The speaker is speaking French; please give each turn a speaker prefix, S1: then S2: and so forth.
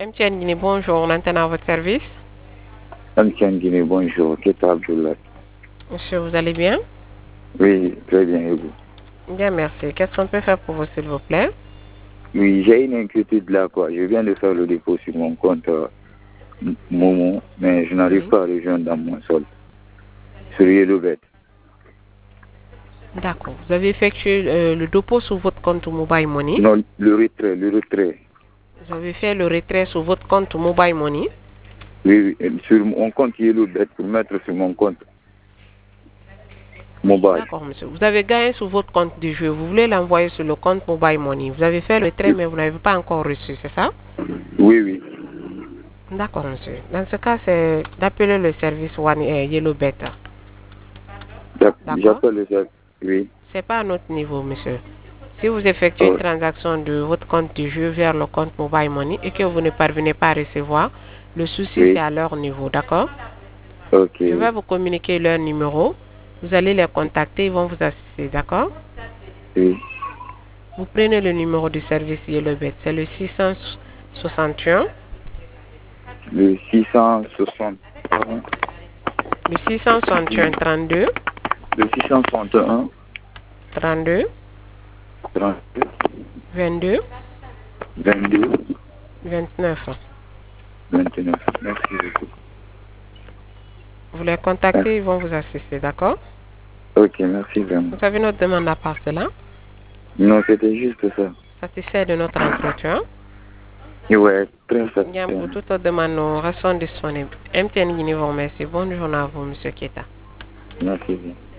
S1: MTN Guinée, bonjour, on entend à votre service.
S2: MTN Guinée, bonjour, Keta Abdullah.
S1: Monsieur, vous allez bien?
S2: Oui, très bien, et vous?
S1: Bien, merci. Qu'est-ce qu'on peut faire pour vous, s'il vous plaît?
S2: Oui, j'ai une inquiétude là, quoi. Je viens de faire le dépôt sur mon compte Momo, mais je n'arrive pas à rejoindre dans mon solde. Sur YellowBet.
S1: D'accord. Vous avez effectué le dépôt sur votre compte Mobile Money?
S2: Non, le retrait.
S1: Vous avez fait le retrait sur votre compte Mobile Money?
S2: Oui, sur mon compte YellowBet pour mettre sur mon compte mobile.
S1: D'accord, monsieur. Vous avez gagné sur votre compte du jeu. Vous voulez l'envoyer sur le compte Mobile Money. Vous avez fait le retrait, mais vous n'avez pas encore reçu, c'est ça?
S2: Oui.
S1: D'accord, monsieur. Dans ce cas, c'est d'appeler le service One YellowBet. D'accord?
S2: J'appelle le service. Oui.
S1: C'est pas à notre niveau, monsieur. Si vous effectuez une transaction de votre compte du jeu vers le compte Mobile Money et que vous ne parvenez pas à recevoir, le souci c'est à leur niveau, d'accord?
S2: Ok.
S1: Je vais vous communiquer leur numéro. Vous allez les contacter, ils vont vous assister, d'accord?
S2: Oui.
S1: Vous prenez le numéro du service YellowBet, c'est le 661.
S2: Le 660.
S1: Le 661 32.
S2: Le 661.
S1: 32.
S2: 32.
S1: 22.
S2: 22.
S1: 29.
S2: 29. Merci beaucoup.
S1: Vous les contactez, ils vont vous assister, d'accord?
S2: Ok, merci vraiment.
S1: Vous avez notre demande à part cela?
S2: Non, c'était juste ça.
S1: Satisfait de notre entretien?
S2: Ouais, très
S1: Bien,
S2: satisfait.
S1: pour toute autre demande, nous restons disponibles. MTN Guinée vous remercie. Bonne journée à vous, monsieur Keta.
S2: Merci bien.